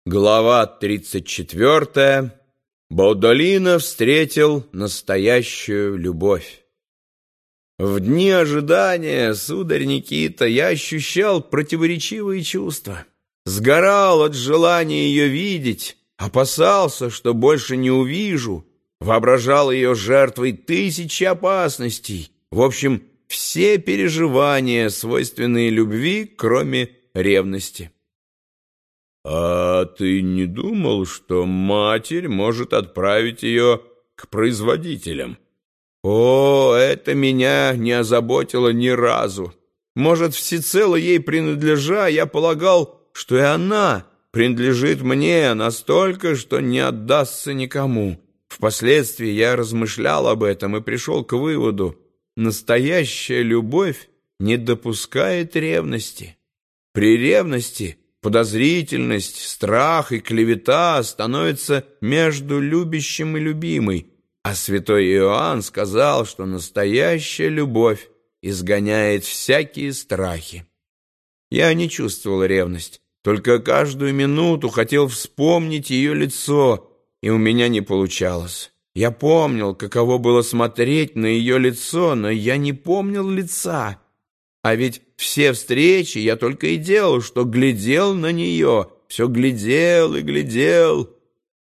Глава 34. Баудолино встретил настоящую любовь. В дни ожидания, сударь Никита, я ощущал противоречивые чувства. Сгорал от желания ее видеть, опасался, что больше не увижу, воображал ее жертвой тысячи опасностей. В общем, все переживания, свойственные любви, кроме ревности. «А ты не думал, что матерь может отправить ее к производителям?» «О, это меня не озаботило ни разу. Может, всецело ей принадлежа, я полагал, что и она принадлежит мне настолько, что не отдастся никому. Впоследствии я размышлял об этом и пришел к выводу: настоящая любовь не допускает ревности. При ревности подозрительность, страх и клевета становятся между любящим и любимой, а святой Иоанн сказал, что настоящая любовь изгоняет всякие страхи. Я не чувствовал ревность, только каждую минуту хотел вспомнить ее лицо, и у меня не получалось. Я помнил, каково было смотреть на ее лицо, но я не помнил лица. А ведь все встречи я только и делал, что глядел на нее, все глядел и глядел.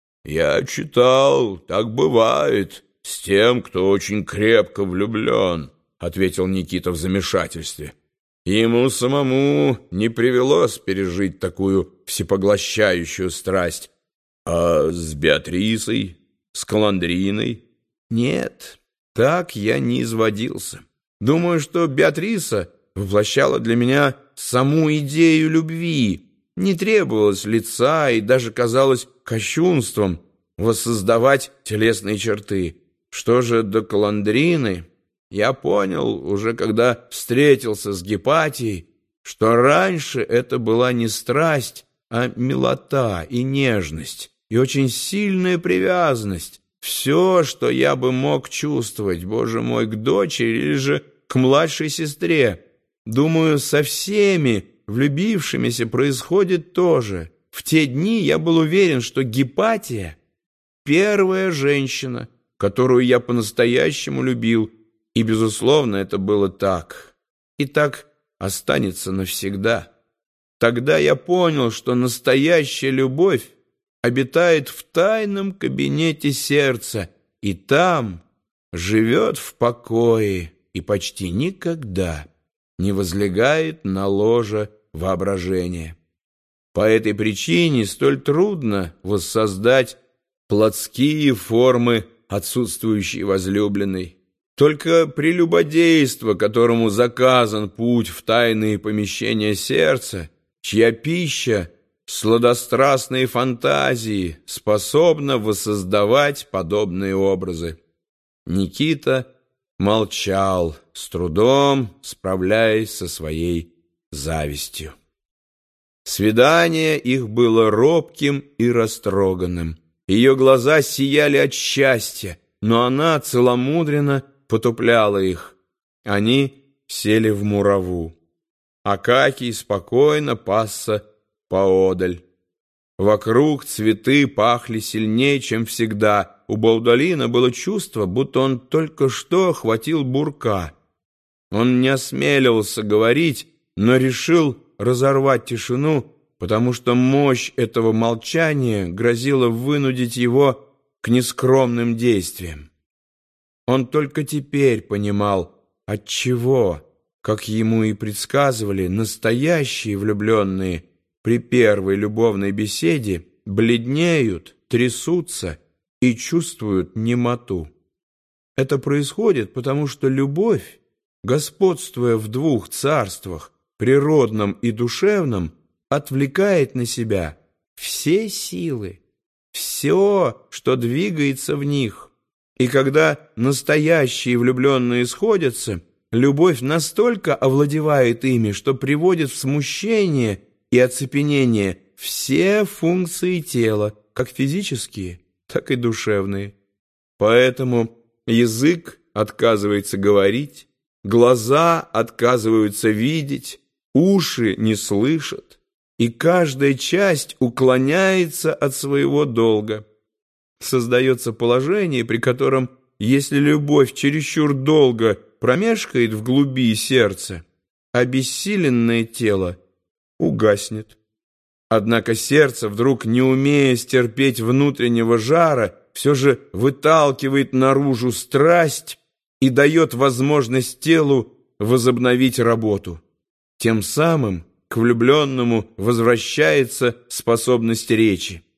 Я читал, так бывает с тем, кто очень крепко влюблен, ответил Никита в замешательстве. Ему самому не привелось пережить такую всепоглощающую страсть. А с Беатрисой, с Каландриной? Нет, так я не изводился. Думаю, что Беатриса воплощала для меня саму идею любви. Не требовалось лица и даже казалось кощунством воссоздавать телесные черты. Что же до Каландрины, я понял, уже когда встретился с Гипатией, что раньше это была не страсть, а милота и нежность, и очень сильная привязанность. Все, что я бы мог чувствовать, Боже мой, к дочери или же к младшей сестре. Думаю, со всеми влюбившимися происходит то же. В те дни я был уверен, что Гипатия — первая женщина, которую я по-настоящему любил, и, безусловно, это было так. И так останется навсегда. Тогда я понял, что настоящая любовь обитает в тайном кабинете сердца, и там живет в покое и почти никогда не возлегает на ложе воображения. По этой причине столь трудно воссоздать плотские формы отсутствующей возлюбленной. Только прелюбодейство, которому заказан путь в тайные помещения сердца, чья пища — сладострастные фантазии, способна воссоздавать подобные образы. Никита молчал, с трудом справляясь со своей завистью. Свидание их было робким и растроганным. Ее глаза сияли от счастья, но она целомудренно потупляла их. Они сели в мураву. Акакий спокойно пасся поодаль. Вокруг цветы пахли сильнее, чем всегда. У Баудолино было чувство, будто он только что хватил бурка. Он не осмеливался говорить, но решил разорвать тишину, потому что мощь этого молчания грозила вынудить его к нескромным действиям. Он только теперь понимал, отчего, как ему и предсказывали, настоящие влюбленные при первой любовной беседе бледнеют, трясутся и чувствуют немоту. Это происходит потому, что любовь, господствуя в двух царствах, природном и душевном, отвлекает на себя все силы, все, что двигается в них. И когда настоящие влюбленные сходятся, любовь настолько овладевает ими, что приводит в смущение и оцепенение все функции тела, как физические, так и душевные. Поэтому язык отказывается говорить, глаза отказываются видеть, уши не слышат. и каждая часть уклоняется от своего долга. Создается положение, при котором, если любовь чересчур долго промешкает в глуби сердца, обессиленное тело угаснет. Однако сердце, вдруг не умея стерпеть внутреннего жара, все же выталкивает наружу страсть и дает возможность телу возобновить работу. Тем самым к влюбленному возвращается способность речи.